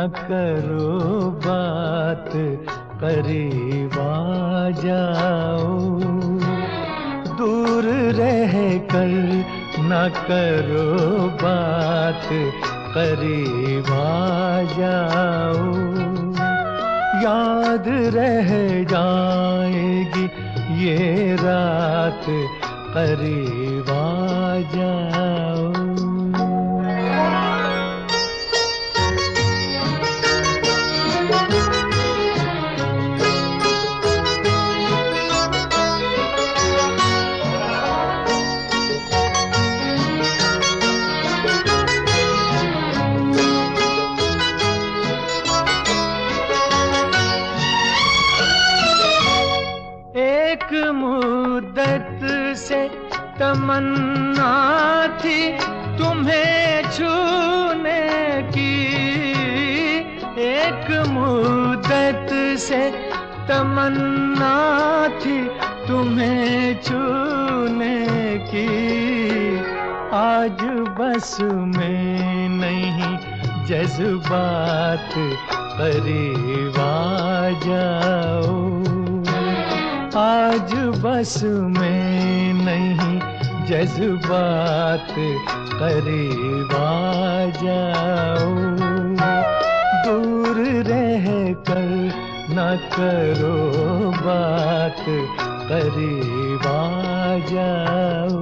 करो बात, करीब आ जाओ। दूर रह कर न करो बात, करीब आ जाओ। याद रह जाएगी ये रात, करीब आ जाओ। एक मुद्दत से तमन्ना थी तुम्हें छूने की, एक मुद्दत से तमन्ना थी तुम्हें छूने की। आज बस में नहीं जज्बात, करीब आ जाओ। आज बस में नहीं जज्बात, करीब आ जाओ। दूर रह कर न करो बात, करीब आ जाओ।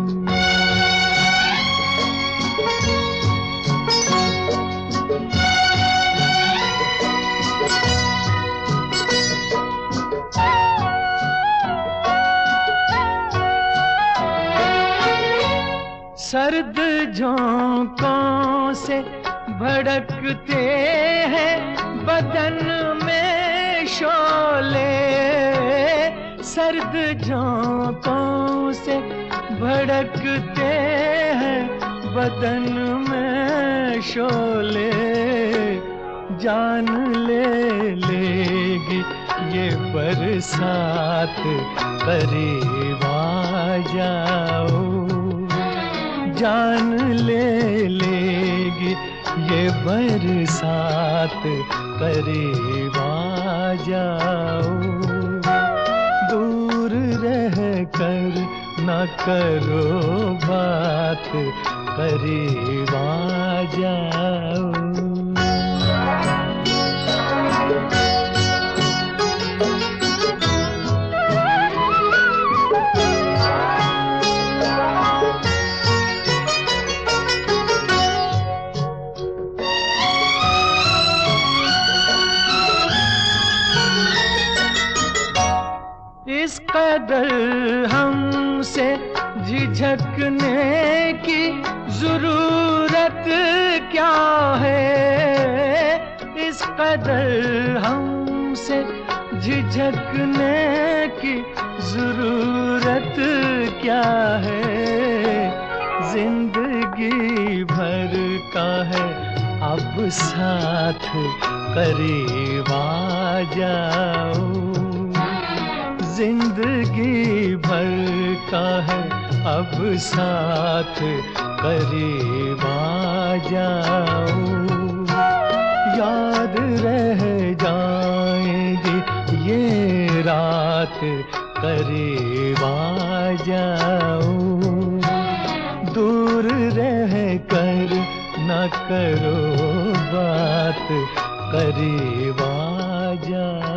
सर्द झोंकों से भड़कते हैं बदन में शोले, सर्द झोंकों से भड़कते हैं बदन में शोले। जान ले लेगी ये बरसात, करीब आ जाओ। जान ले लेगी ये बरसात, करीब आ जाओ। दूर रह कर न करो बात, करीब आ जाओ। इस कदर हमसे झिझकने की जरूरत क्या है, इस कदर हमसे झिझकने की जरूरत क्या है। जिंदगी भर का है अब साथ, करीब आ जाओ। जिंदगी भर का है अब साथ, करीब आ जाओ। याद रह जाएगी ये रात, करीब आ जाओ। दूर रह कर न करो बात, करीब आ जाओ।